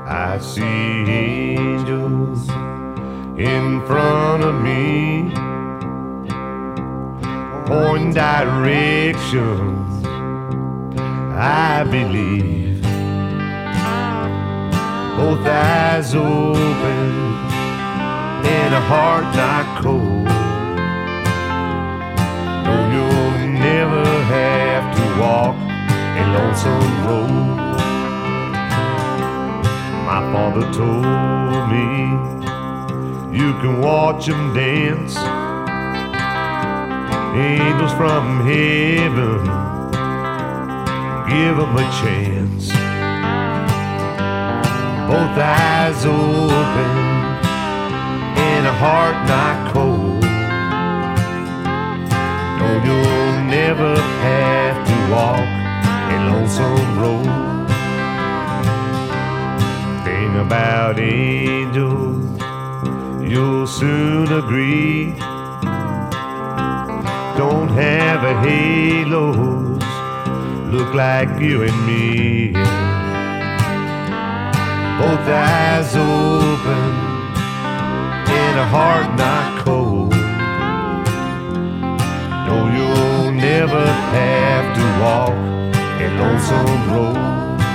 I see angels in front of me, pointing directions, I believe. Both eyes open and a heart not cold. No, you'll never have to walk a lonesome road. My father told me you can watch them dance, angels from heaven, give them a chance. Both eyes open and a heart not cold. No, you'll never have to walk a lonesome road. Thing about angels, you'll soon agree, don't have a halos, look like you and me. Both eyes open and a heart not cold. No, you'll never have to walk a lonesome road.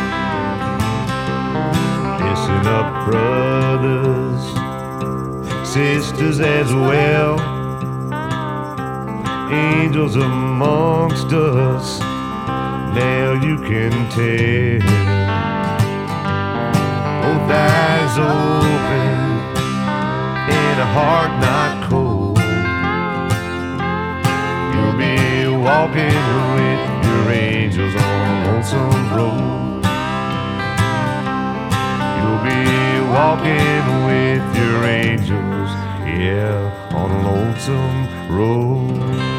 Listen up, brothers, sisters as well, angels amongst us, now you can tell. Both eyes open and a heart not cold. You'll be walking with your angels on a lonesome road. You'll be walking with your angels, yeah, on a lonesome road.